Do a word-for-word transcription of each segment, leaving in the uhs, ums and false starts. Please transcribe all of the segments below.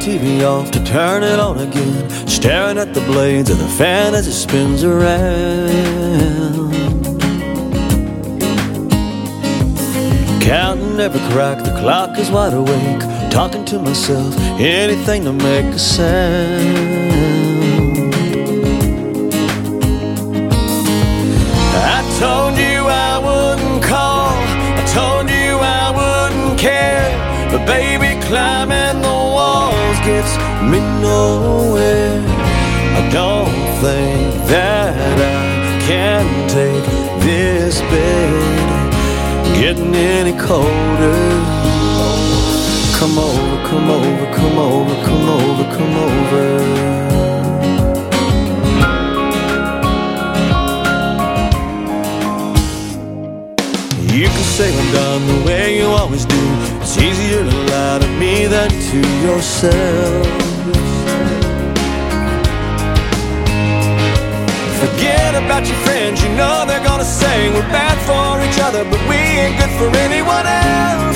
T V off to turn it on again, staring at the blades of the fan as it spins around. Counting every crack, the clock is wide awake, talking to myself, anything to make a sound. I told you I wouldn't call, I told you I wouldn't care, but baby, climbing the walls gets me nowhere. I don't think that I can take this bed getting any colder. Come over, come over, come over, come over, come over. You can say I'm done the way you always do. It's easier to lie to me than to yourself. Forget about your friends, you know they're gonna say we're bad for each other, but we ain't good for anyone else.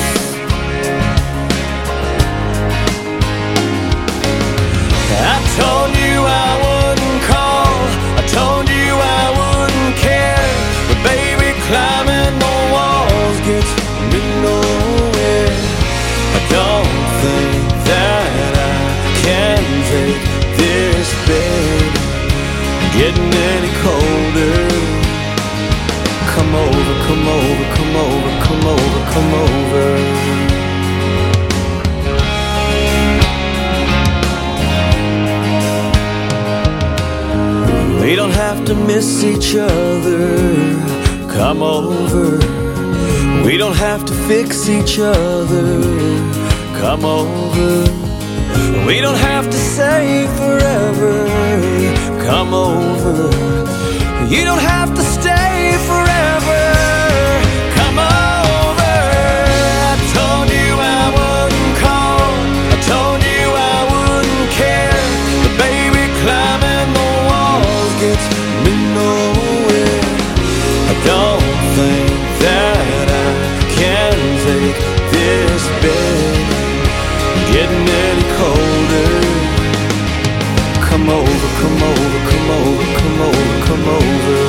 I told you I wouldn't call, I told you I wouldn't care, but baby, climbing the walls gets me nowhere. I don't think that I can take this bed getting any colder. Come over, come over, come over, come over, come over. We don't have to miss each other. Come over. We don't have to fix each other. Come over. We don't have to say forever. Come over. You don't have to stay forever. Come over. I told you I wouldn't call, I told you I wouldn't care, but baby, climbing the walls gets me nowhere. I don't think that I can take this bed getting any colder. Come over, come over, come over, come over, come over.